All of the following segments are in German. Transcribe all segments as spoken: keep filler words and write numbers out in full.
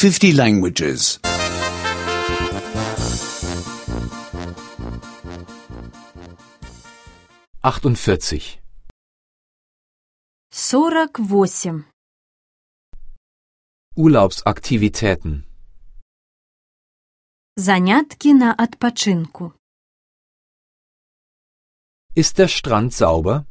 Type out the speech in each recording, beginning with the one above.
fifty languages. achtundvierzig. сорок восемь. Urlaubsaktivitäten. Занятки на отпочинку. Ist der Strand sauber?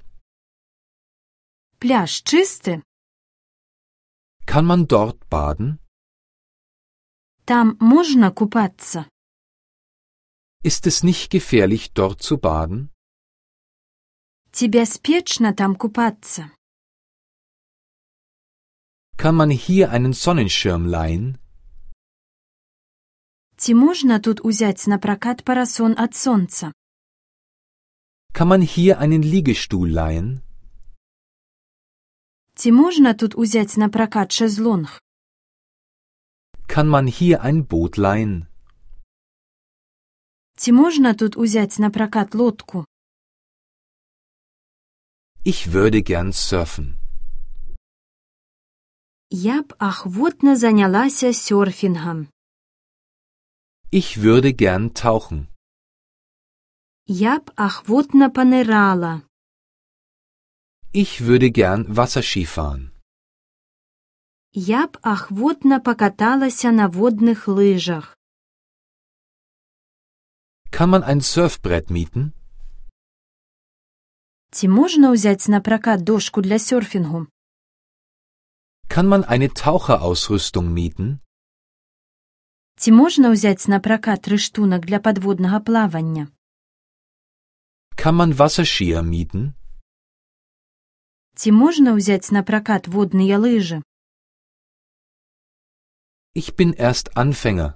Пляж чистый? Kann man dort baden? Там можно купаться? Ist es nicht gefährlich, dort zu baden? Тебе спечно там купаться? Kann man hier einen Sonnenschirm leihen? Ці можна тут узяць на пракат парасон ад сонца? Kann man hier einen Liegestuhl leihen? Ці можна тут узяць на пракат шезлонг? Kann man hier ein Boot leihen? Ці можна тут узяць на пракат лодку? Ich würde gern surfen. Я б ахвотна занялася сёрфінгам. Ich würde gern tauchen. Я б ахвотна панырала. Ich würde gern Wasserski fahren. Я б ахвотна пакаталася на водных лыжах. Kann man ein Surfbrett mieten? Ці можна ўзяць на пракат дошку для сёрфінгу? Kann man eine Taucherausrüstung mieten? Ці можна ўзяць на пракат рыштунак для падводнага плавання? Kann man Wasserskier mieten? Ці можна ўзяць на пракат водныя лыжы? Ich bin erst Anfänger.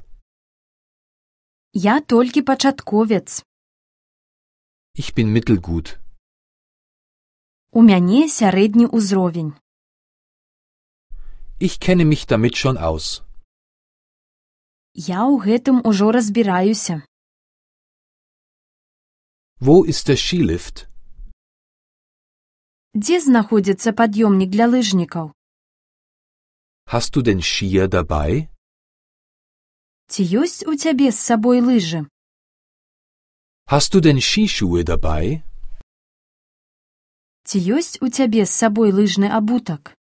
Я толькі пачатковец. Ich bin mittelgut. У мяне сярэдні ўзровень. Ich kenne mich damit schon aus. Я ў гэтым ужо разбіраюся. Wo ist der Skilift? Дзе знаходзіцца пад'ёмнік для лыжнікаў? Hast du denn Skier dabei? Ці ёсць у цябе з сабой лыжы? Hast du denn Skischuhe dabei? Ці ёсць у цябе з сабой лыжны абутак?